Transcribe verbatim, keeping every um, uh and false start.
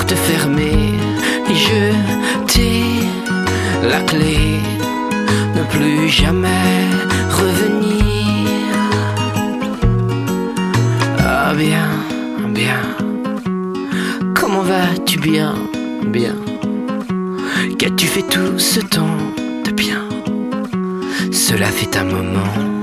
porte fermée, je t'ai la clé, ne plus jamais revenir. Ah bien, bien, comment vas-tu bien, bien? Qu'as-tu fait tout ce temps de bien? Cela fait un moment